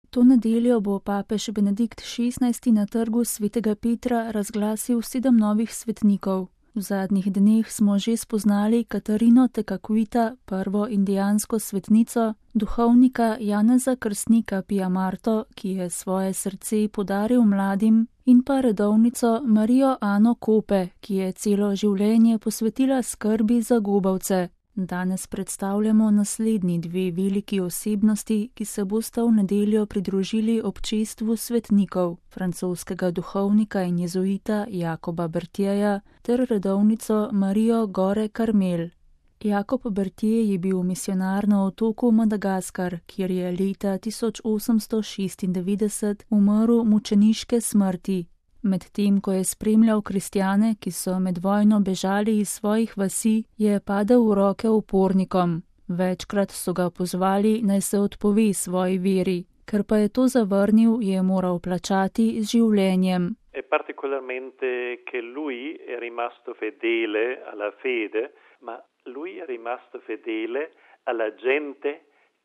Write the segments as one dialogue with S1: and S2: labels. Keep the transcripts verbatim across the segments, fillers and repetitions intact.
S1: To nedeljo bo papež Benedikt šestnajsti na trgu svetega Petra razglasil sedem novih svetnikov. V zadnjih dneh smo že spoznali Katarino Tekakwita, prvo indijansko svetnico, duhovnika Janeza Krstnika Pijamarto, ki je svoje srce podaril mladim, in pa redovnico Marijo Ano Kope, ki je celo življenje posvetila skrbi za gobavce. Danes predstavljamo naslednji dve veliki osebnosti, ki se bosta v nedeljo pridružili občestvu svetnikov, francoskega duhovnika in jezuita Jakoba Bertjeja ter redovnico Marijo Gore Karmel. Jakob Bertje je bil misionar na otoku Madagaskar, kjer je leta tisoč osemsto šestindevetdeset umrl mučeniške smrti. Medtem ko je spremljal kristjane, ki so med vojno bežali iz svojih vasi, je padel v roke upornikom. Večkrat so ga pozvali, naj se odpove svoji veri. Ker pa je to zavrnil, je moral plačati z življenjem.
S2: E particolarmente che lui è rimasto fedele alla fede, ma lui è rimasto fedele alla gente.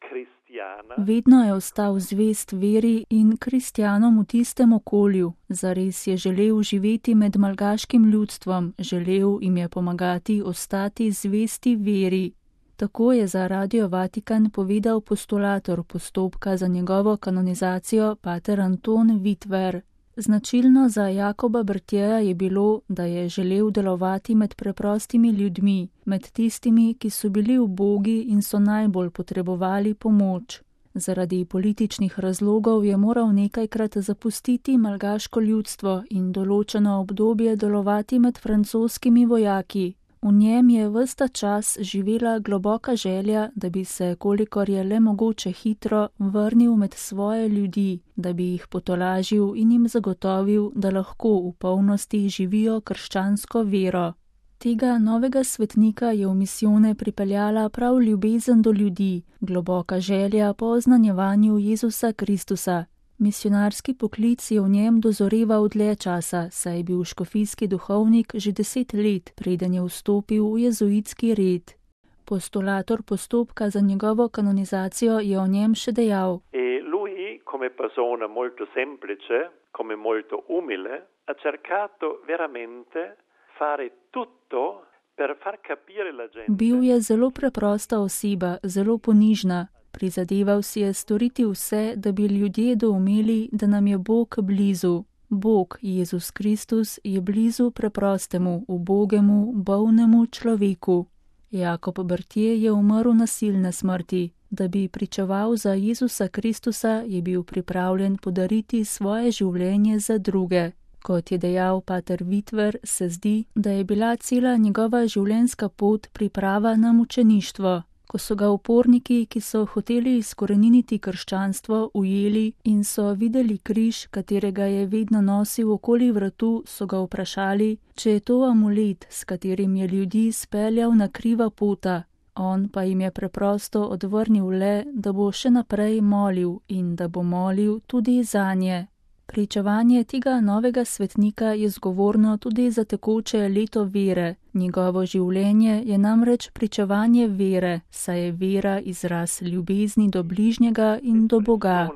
S1: Vedno je ostal zvest veri in kristjanom v tistem okolju. Zares je želel živeti med malgaškim ljudstvom, želel jim je pomagati ostati zvesti veri. Tako je za Radio Vatikan povedal postulator postopka za njegovo kanonizacijo pater Anton Vitver. Značilno za Jakoba Bertjeja je bilo, da je želel delovati med preprostimi ljudmi, med tistimi, ki so bili ubogi in so najbolj potrebovali pomoč. Zaradi političnih razlogov je moral nekajkrat zapustiti malgaško ljudstvo in določeno obdobje delovati med francoskimi vojaki. V njem je ves ta čas živela globoka želja, da bi se, kolikor je le mogoče hitro, vrnil med svoje ljudi, da bi jih potolažil in jim zagotovil, da lahko v polnosti živijo krščansko vero. Tega novega svetnika je v misijone pripeljala prav ljubezen do ljudi, globoka želja po oznanjevanju Jezusa Kristusa. Misionarski poklic je v njem dozoreval dlje časa, saj je bil škofijski duhovnik že deset let, preden je vstopil v jezuitski red. Postulator postopka za njegovo kanonizacijo je o njem še dejal.
S2: E lui, come persona molto semplice, come molto umile, ha cercato veramente fare tutto per far capire la gente.
S1: Bil je zelo preprosta oseba, zelo ponižna. Prizadeval si je storiti vse, da bi ljudje doumeli, da nam je Bog blizu. Bog, Jezus Kristus, je blizu preprostemu, ubogemu, bolnemu človeku. Jakob Bertje je umrl nasilne smrti. Da bi pričeval za Jezusa Kristusa, je bil pripravljen podariti svoje življenje za druge. Kot je dejal pater Vitver, se zdi, da je bila cela njegova življenjska pot priprava na mučeništvo. Ko so ga uporniki, ki so hoteli izkoreniniti krščanstvo, ujeli in so videli križ, katerega je vedno nosil okoli vratu, so ga vprašali, če je to amulet, s katerim je ljudi speljal na kriva pota. On pa jim je preprosto odvrnil le, da bo še naprej molil in da bo molil tudi zanje. Pričevanje tega novega svetnika je zgovorno tudi za tekoče leto vere. Njegovo življenje je namreč pričevanje vere, saj je vera izraz ljubezni do bližnjega in do Boga.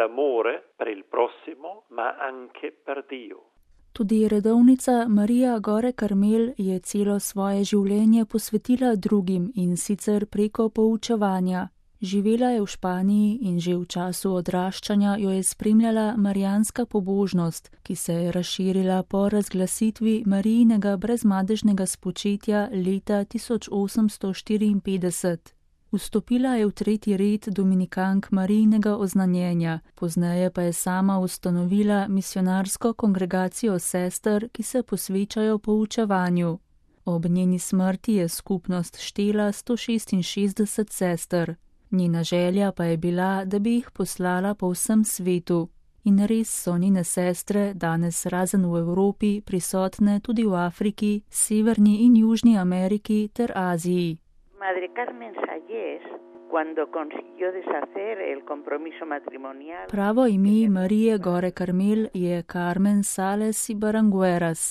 S1: Tudi redovnica Marija Gore Karmel je celo svoje življenje posvetila drugim in sicer preko poučevanja. Živela je v Španiji in že v času odraščanja jo je spremljala marijanska pobožnost, ki se je razširila po razglasitvi Marijinega brezmadežnega spočetja leta tisoč osemsto štiriinpetdeset. Vstopila je v tretji red dominikank Marijinega oznanjenja, pozneje pa je sama ustanovila misionarsko kongregacijo sester, ki se posvečajo poučevanju. Ob njeni smrti je skupnost štela sto šestinšestdeset sester. Njena želja pa je bila, da bi jih poslala po vsem svetu. In res so njene sestre danes razen v Evropi prisotne tudi v Afriki, Severni in Južni Ameriki ter Aziji.
S3: Madre Carmen Salles, cuando consiguió deshacer el compromiso matrimonial.
S1: Pravo ime Marije Gore Karmel je Carmen Sales y Barangueras.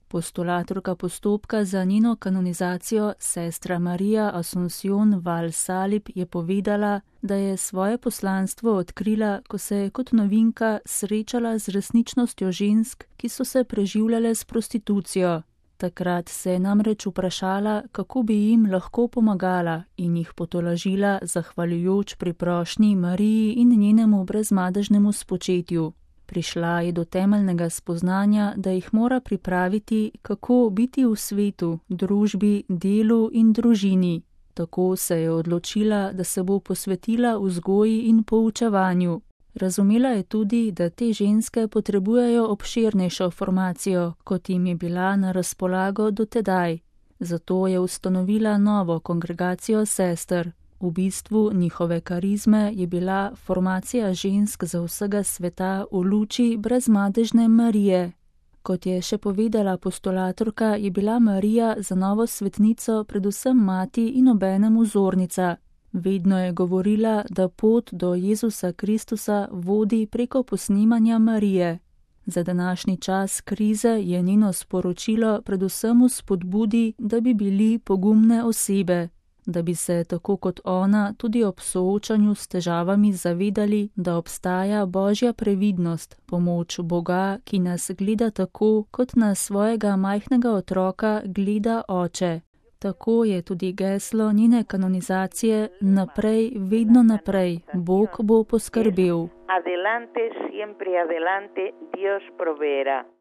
S1: Postulatorka postopka za njeno kanonizacijo, sestra Marija Asuncion Val Salib, je povedala, da je svoje poslanstvo odkrila, ko se je kot novinka srečala z resničnostjo žensk, ki so se preživljale s prostitucijo. Takrat se je namreč vprašala, kako bi jim lahko pomagala in jih potolažila zahvaljujoč pri prošnji Mariji in njenemu brezmadežnemu spočetju. Prišla je do temeljnega spoznanja, da jih mora pripraviti, kako biti v svetu, družbi, delu in družini. Tako se je odločila, da se bo posvetila vzgoji in poučevanju. Razumela je tudi, da te ženske potrebujejo obširnejšo formacijo, kot jim je bila na razpolago dotedaj. Zato je ustanovila novo kongregacijo sester. V bistvu njihove karizme je bila formacija žensk za vsega sveta v luči brezmadežne Marije. Kot je še povedala postulatorka, je bila Marija za novo svetnico predvsem mati in obenem vzornica. Vedno je govorila, da pot do Jezusa Kristusa vodi preko posnemanja Marije. Za današnji čas krize je njeno sporočilo predvsem v spodbudi, da bi bili pogumne osebe, da bi se tako kot ona tudi ob soočanju s težavami zavedali, da obstaja Božja previdnost, pomoč Boga, ki nas gleda tako, kot na svojega majhnega otroka gleda oče. Tako je tudi geslo njene kanonizacije: naprej, vedno naprej, Bog bo poskrbel.
S3: Adelante, siempre adelante, Dios proveerá.